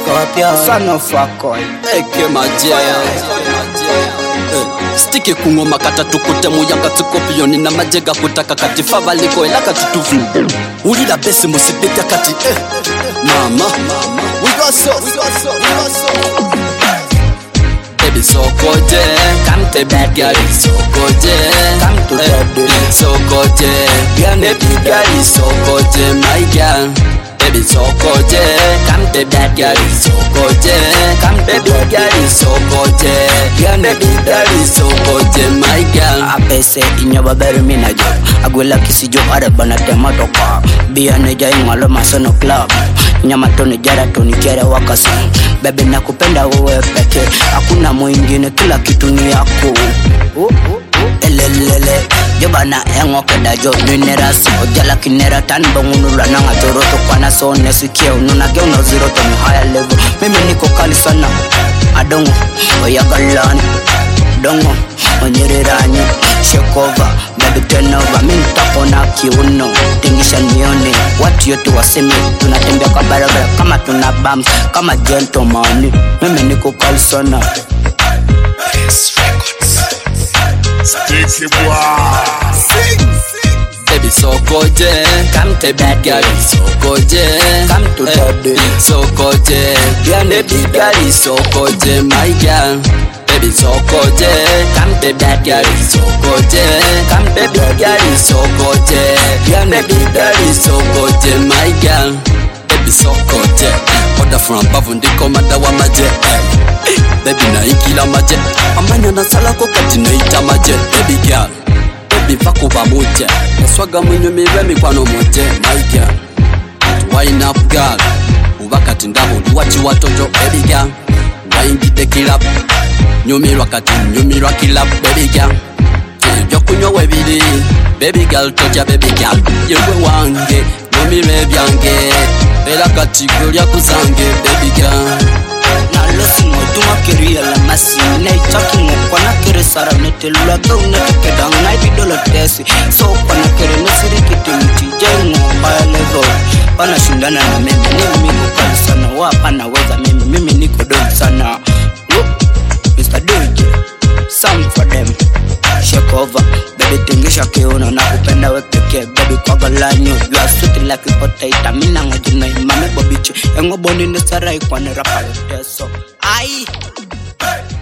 Scorpio, son of a coin. Eke majaya Stiki kungoma kata tukute muyanga Scorpio nina majega kutaka kati Favaliko elaka tutufu Ulida besi musibita kati Mama We got so Baby so koje Come to bed girl so koje Come to bed so koje Baby girl so koje my girl Baby so koje Come to bed girl so koje Come baby girl so koje Baby girl so koje my girl Apese inyoba beru minajo Agwela kisijo areba na temato kwa Bia neja ingalo masono club Nyama toni jara toni kere wakasi Baby nakupenda uwe peke Hakuna mwingine kila kitu ni yako Elelele Joba na engo keda jo Ninera si ojala kinera Tanba unula nanga joroto kwa naso nesikia Ununa geo no zero to ni higher level Mimi niko kali sana Adongo Oyagalani Dongo Onyerirani Shake over Baby turn over Mimi tako na kiuno Tingisha nione Watu yote waseme Tunatembea kwa barabara Kama tuna bumps Kama gentleman Mimi niko kali sana Sticky boy. Sing. Baby so koje Come to bed girl so koje Come to bed so koje Baby girl so koje my girl Baby so koje Come to bed girl so koje Come baby girl so koje Baby girl so koje my girl Baby so koje Oda from above ndiko mada wa maje Baby na ikila maje Amanya na sala kokati na ita maje Baby girl Baby vako ba moje Swaga mwinyo miwe mikwano moje my girl Wine up girl Ubakati ndaho luwachi watoto baby girl Waingite kilap Nyumirwa kati nyumirwa kilap baby girl Jokunyo webili Baby girl toja baby girl Yewe wange Nyumire byange Ela kati gulya kuzange baby girl Na losi ngotuma kiria la masi Na itaki ngokwana kiri sara Netelula keu netekedang na ibidola tesi So kwana kiri nesiri kiti mtije Ngopaya level Pana shindana na mimi Mimi kukali sana Wapana weza mimi niko dogi sana Mr. DJ Some for them Shake over Baby tingisha kiuno na kupenda we peke Baby kwa galanyo You are sweet like a potato Mina ngajina imame bobiche Engo boni nesarai kwa nerapa yote So Aye